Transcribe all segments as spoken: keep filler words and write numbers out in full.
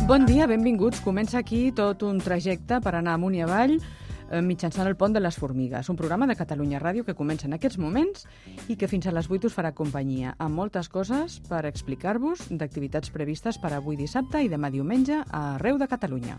Bon dia, benvinguts. Comença aquí tot un trajecte per anar amunt i avall mitjançant el Pont de les Formigues, un programa de Catalunya Ràdio que comença en aquests moments i que fins a les vuit us farà companyia, amb moltes coses per explicar-vos d'activitats previstes per avui dissabte i demà diumenge arreu de Catalunya.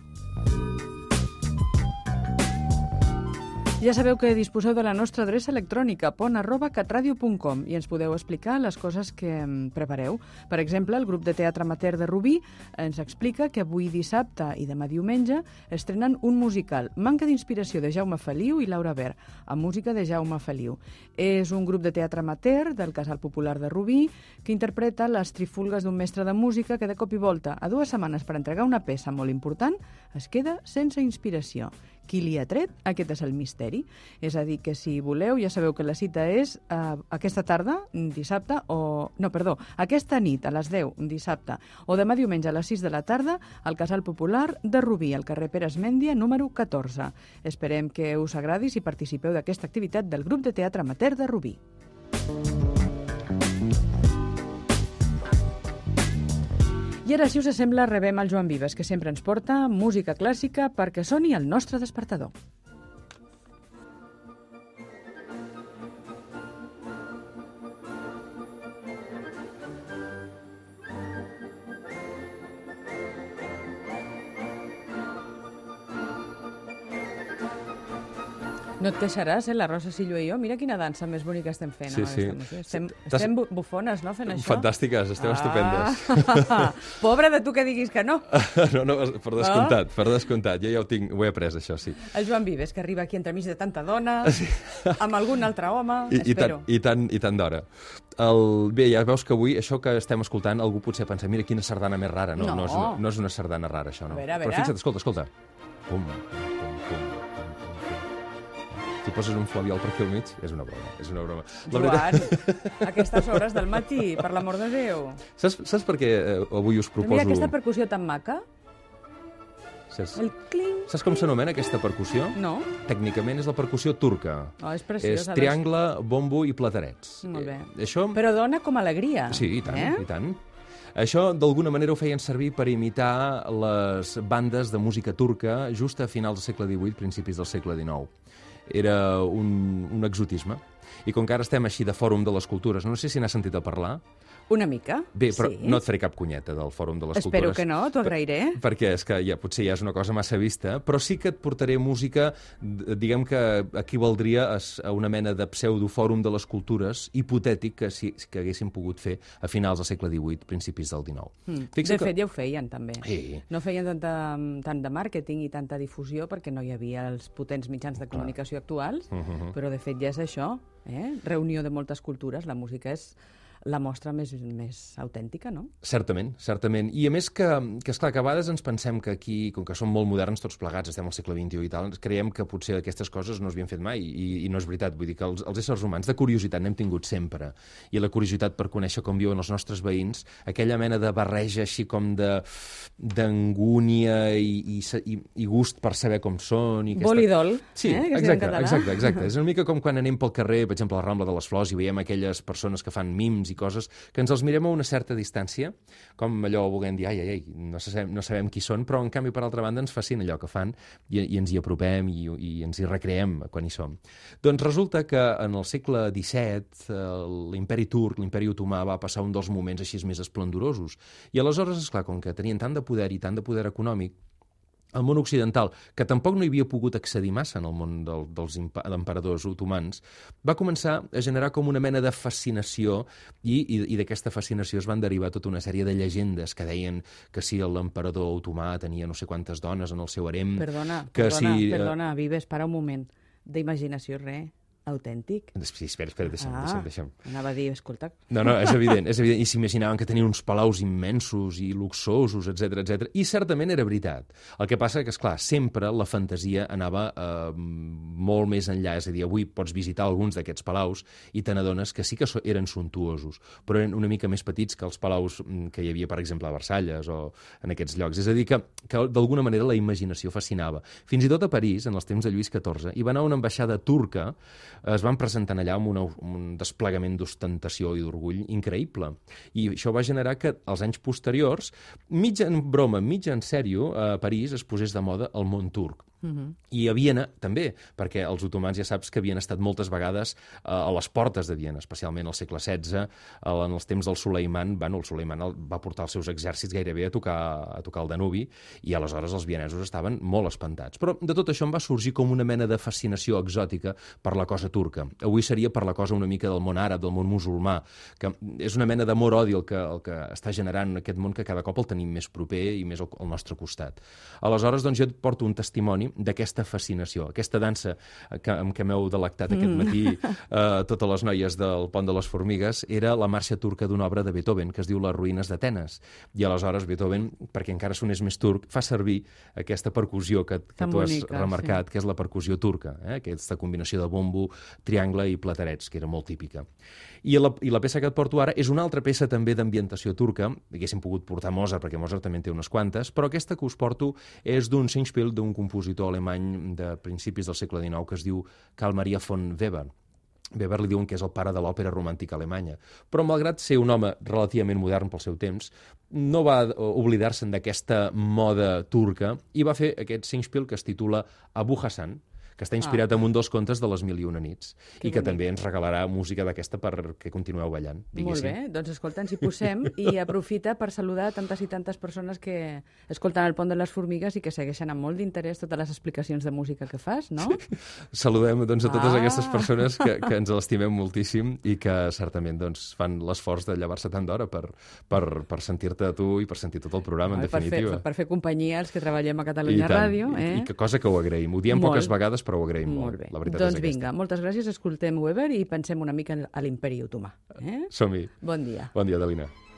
Ja sabeu que disposeu de la nostra adreça electrònica pont arroba catradio punt com i ens podeu explicar les coses que prepareu. Per exemple, el grup de teatre amateur de Rubí ens explica que avui dissabte i demà diumenge estrenen un musical, Manca d'inspiració, de Jaume Feliu i Laura Ver, amb música de Jaume Feliu. És un grup de teatre amateur del Casal Popular de Rubí que interpreta les trifulgues d'un mestre de música que de cop i volta, a dues setmanes per entregar una peça molt important, es queda sense inspiració. Qui li ha tret? Aquest és el misteri. És a dir, que si voleu, ja sabeu que la cita és eh, aquesta tarda, dissabte, o... No, perdó, aquesta nit, a les deu, dissabte, o demà diumenge a les sis de la tarda, al Casal Popular de Rubí, al carrer Pere Esmèndia, número catorze. Esperem que us agradi si participeu d'aquesta activitat del grup de teatre amateur de Rubí. I ara, si us sembla, rebem el Joan Vives, que sempre ens porta música clàssica perquè soni el nostre despertador. No et queixaràs, eh, la Rosa Sillo i jo? Mira quina dansa més bonica estem fent. Sí, sí. Estem, estem bufones, no, fent això? Fantàstiques, estem ah. estupendes. Pobre de tu que diguis que no. No, no, per descomptat, per descomptat. Jo ja ho tinc, ho he après, això, sí. El Joan Vives, que arriba aquí entremig de tanta dona, sí. amb algun altre home, I, espero. I tant, i tant, i tant d'hora. El... Bé, ja veus que avui, això que estem escoltant, algú potser pensa, mira quina sardana més rara. No, no. no, és, una, no és una sardana rara, això, no. A veure, a veure. Però fixa't, escolta, escolta. Pum, pum, pum. Si poses un flabiol per aquí al mig, és una broma, és una broma. La Joan, veritat... a aquestes hores del matí, per l'amor de Déu. Saps, saps per què eh, avui us proposo... Mira aquesta percussió tan maca. Saps, el cling, saps com s'anomena aquesta percussió? No. Tècnicament és la percussió turca. Oh, és preciós. És triangle, bombo i platerets. Molt bé. Eh, això... Però dona com alegria. Sí, i tant, eh? i tant. Això, d'alguna manera, ho feien servir per imitar les bandes de música turca just a finals del segle divuit, principis del segle dinou. Era un, un exotisme. I com que ara estem així de Fòrum de les Cultures, no sé si n'has sentit a parlar. Una mica, Bé, però sí. no et faré cap cunyeta del Fòrum de les Espero Cultures. que no, t'ho agrairé. Per, perquè és que ja, potser ja és una cosa massa vista, però sí que et portaré música, diguem que equivaldria a una mena de pseudofòrum de les cultures hipotètic que, si, que haguéssim pogut fer a finals del segle divuit, principis del dinou. Mm. De fet, que... ja ho feien, també. Sí. No feien tanta, tant de màrqueting i tanta difusió perquè no hi havia els potents mitjans de comunicació Clar. actuals, uh -huh. però de fet ja és això, eh? Reunió de moltes cultures, la música és la mostra més, més autèntica, no? Certament, certament. I a més que, que, esclar, que a vegades ens pensem que aquí, com que som molt moderns tots plegats, estem al segle vint-i-u i tal, ens creiem que potser aquestes coses no s'havien fet mai, i, i no és veritat. Vull dir que els, els éssers humans de curiositat n'hem tingut sempre. I la curiositat per conèixer com viuen els nostres veïns, aquella mena de barreja així com de d'angúnia i, i, i, i gust per saber com són. I aquesta... Vol i dol, sí, eh? Que exacte, exacte, exacte. És una mica com quan anem pel carrer, per exemple, a la Rambla de les Flors, i veiem aquelles persones que fan mims i coses, que ens els mirem a una certa distància, com allò volent dir, ai, ai, ai, no sabem, no sabem qui són, però en canvi, per altra banda, ens fascina allò que fan i, i ens hi apropem i, i ens hi recreem quan hi som. Doncs resulta que en el segle disset l'imperi turc, l'imperi otomà, va passar un dels moments així més esplendorosos. I aleshores, esclar, com que tenien tant de poder i tant de poder econòmic, el món occidental, que tampoc no hi havia pogut accedir massa en el món del, dels emperadors otomans, va començar a generar com una mena de fascinació i, i, i d'aquesta fascinació es van derivar tota una sèrie de llegendes que deien que si l'emperador otomà tenia no sé quantes dones en el seu harem... Perdona, que perdona, si, perdona, Vives, para un moment. D'imaginació, res. Autèntic. Sí, espera, espera, deixa'm, ah, deixa'm, deixa'm. Anava a dir, escolta... No, no, és evident, és evident. I s'imaginaven que tenien uns palaus immensos i luxosos, etcètera, etcètera. I certament era veritat. El que passa que, esclar, sempre la fantasia anava eh, molt més enllà. És a dir, avui pots visitar alguns d'aquests palaus i te n'adones que sí que eren suntuosos, però eren una mica més petits que els palaus que hi havia, per exemple, a Versalles o en aquests llocs. És a dir, que, que d'alguna manera la imaginació fascinava. Fins i tot a París, en els temps de Lluís catorze, hi va anar una ambaixada turca es van presentant allà amb una, un desplegament d'ostentació i d'orgull increïble. I això va generar que als anys posteriors, mig en broma, mig en sèrio, a París es posés de moda el món turc. Uh-huh. I a Viena també, perquè els otomans ja saps que havien estat moltes vegades uh, a les portes de Viena, especialment al segle setze, uh, en els temps del Suleiman. Bueno, el Suleiman el, va portar els seus exèrcits gairebé a tocar, a tocar el Danubi, i aleshores els vienesos estaven molt espantats. Però de tot això en va sorgir com una mena de fascinació exòtica per la cosa turca. Avui seria per la cosa una mica del món àrab, del món musulmà, que és una mena d'amor-odi el que, el que està generant aquest món, que cada cop el tenim més proper i més al, al nostre costat. Aleshores, doncs, jo et porto un testimoni d'aquesta fascinació, aquesta dansa que, amb què m'heu delectat aquest matí eh, totes les noies del Pont de les Formigues, era la marxa turca d'una obra de Beethoven que es diu Les ruïnes d'Atenes. I aleshores Beethoven, perquè encara sonés més turc, fa servir aquesta percussió que, que tu has bonica, remarcat, sí. Que és la percussió turca, eh? Aquesta combinació de bombo, triangle i platerets, que era molt típica. I la, I la peça que et porto ara és una altra peça també d'ambientació turca. Haguéssim pogut portar Mozart, perquè Mozart també en té unes quantes, però aquesta que us porto és d'un Singspiel, d'un compositor alemany de principis del segle dinou que es diu Carl Maria von Weber. Weber li diuen que és el pare de l'òpera romàntica alemanya. Però, malgrat ser un home relativament modern pel seu temps, no va oblidar-se'n d'aquesta moda turca i va fer aquest Singspiel que es titula Abu Hassan, que està inspirat ah. en un dels contes de les Mil i una nits, que i que bonic. També ens regalarà música d'aquesta perquè continueu ballant. Molt bé, doncs escolta, ens hi posem i aprofita per saludar tantes i tantes persones que escolten el Pont de les Formigues i que segueixen amb molt d'interès totes les explicacions de música que fas, no? Sí. Saludem doncs, a totes ah. aquestes persones que, que ens l'estimem moltíssim i que certament doncs, fan l'esforç de llevar-se tant d'hora per, per, per sentir-te a tu i per sentir tot el programa, no, en definitiva. Per fer, per fer companyia als que treballem a Catalunya Ràdio. Eh? I, I que cosa que ho agraïm. Ho diem molt. Poques vegades, però ho agraïm molt. Molt bé. La veritat doncs és vinga, aquesta. Moltes gràcies, escoltem Weber i pensem una mica a l'imperi otomà. Eh? Som-hi. Bon dia. Bon dia, Adelina.